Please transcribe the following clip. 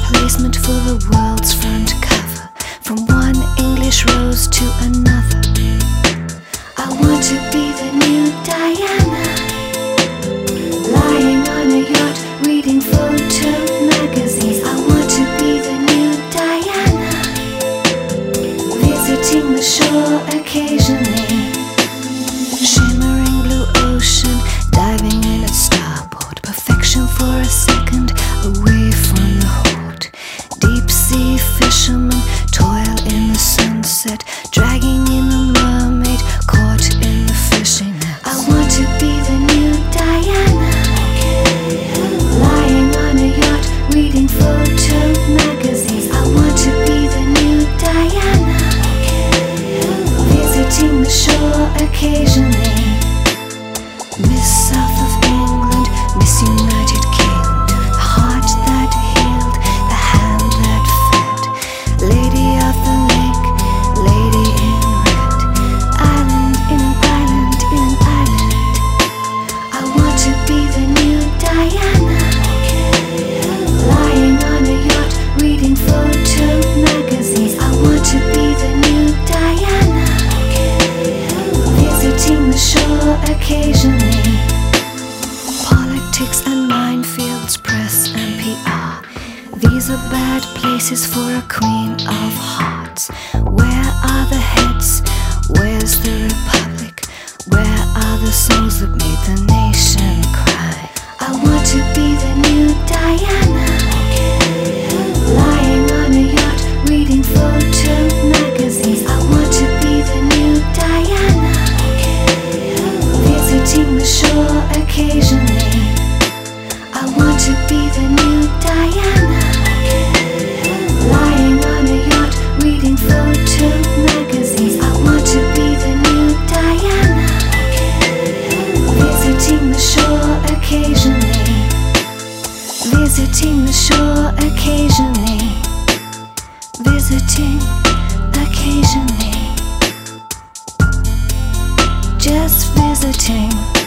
placement for the world's front cover, from one English rose to another. I want to be the new Diana, lying on a yacht, reading photo magazines. I want to be the new Diana, visiting the shore occasionally. Shimmering blue ocean, diving in at starboard, perfection for a second, away from the hold. Deep sea fishermen toil in the sunset, dragging in the mermaid caught in the fishing net. I want to be the new Diana, lying on a yacht, reading photo magazines. I want to be the new Diana, visiting the shore occasionally. Miss South of England, Miss United Kingdom, the heart that healed, the hand that fed, lady of the lake, lady in red, island in an island in an island. I want to be the new Diana, lying on a yacht, reading photo magazines. I want to be the new Diana, visiting the shore occasionally. Politics and minefields, press and PR, these are bad places for a queen of hearts. Where are the heads? Where's the republic? Where are the souls that made the nation cry? I want to be the new Diana, lying on a yacht, reading photo magazines. I want to be the new Diana, visiting the shore occasionally. I want to be the new Diana, lying on a yacht, reading photo magazines. I want to be the new Diana, visiting the shore occasionally. Visiting the shore occasionally. Visiting occasionally. Just visiting.